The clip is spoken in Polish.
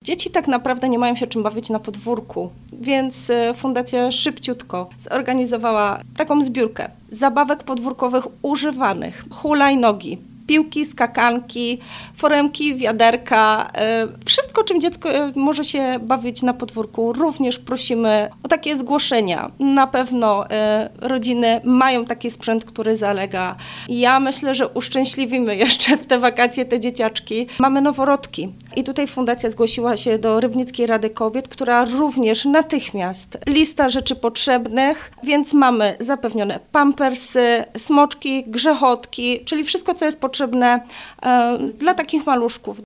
Dzieci tak naprawdę nie mają się czym bawić na podwórku, więc fundacja szybciutko zorganizowała taką zbiórkę zabawek podwórkowych używanych, hulajnogi, piłki, skakanki, foremki, wiaderka, wszystko, czym dziecko może się bawić na podwórku. Również prosimy o takie zgłoszenia. Na pewno rodziny mają taki sprzęt, który zalega. Ja myślę, że uszczęśliwimy jeszcze w te wakacje te dzieciaczki. Mamy noworodki i tutaj fundacja zgłosiła się do Rybnickiej Rady Kobiet, która również natychmiast lista rzeczy potrzebnych, więc mamy zapewnione pampersy, smoczki, grzechotki, czyli wszystko, co jest potrzebne dla takich maluszków.